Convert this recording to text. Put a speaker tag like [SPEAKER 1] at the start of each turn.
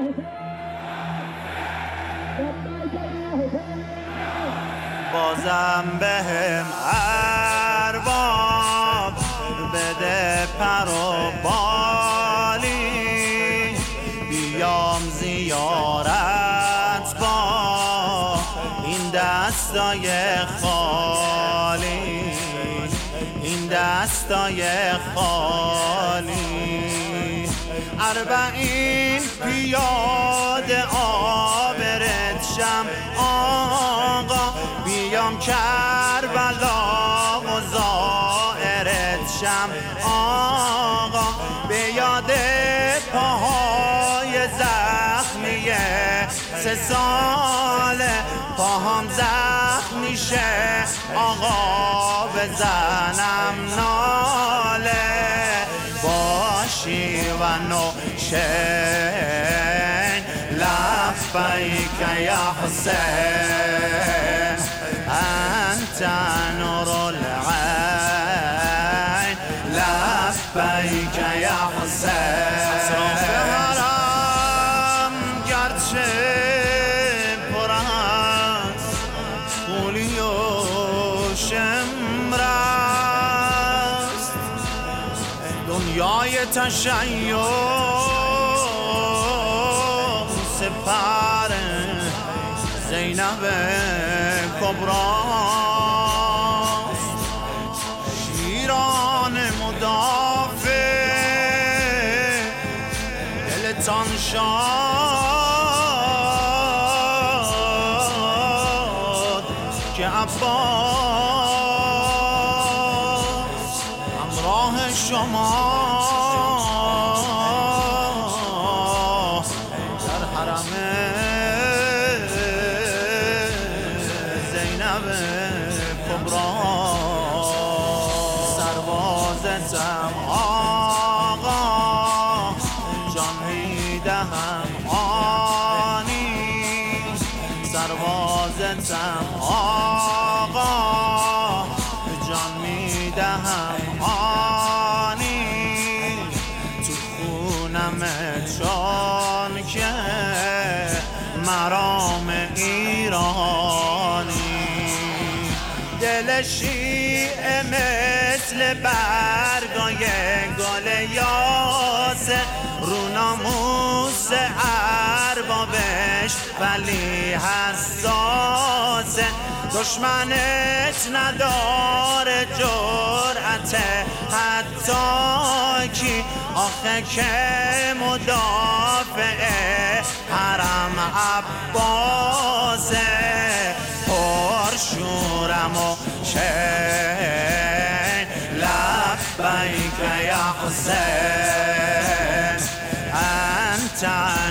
[SPEAKER 1] بازم بهم ارباب بده پر و بالی، بیام زیارت با این دستای خالی، این دستای خالی. 40 پیاده آبرت شم آقا، بیام کربلا و زائرت شم آقا، به یاد پاهای زخمی 3 ساله، پاهام زخم میشه آقا، بزنم ناله باشی و نوشین. لبیک یا حسین انت نور العین، لبیک یا حسین. اطراف حرم گرچه پر است پولی و شمر است، دنیای تشیع سپر زینب کبراست، شیران مدافع دلتان شاد که عباس همراه شما در حرم زینب کبرا. سربازتم آقا، جان میدهم آنی، سربازتم آقا، جان میدهم آنی، تو خونم چون که مرام ایرانی. دل شیعه مثل برگای گل یاسه، رو ناموس اربابش ولی حساسه، دشمنت نداره جرأت حتی کی، آخه که مدافع حرم عباسه. پرشورم و شین لبیک یا حسین انت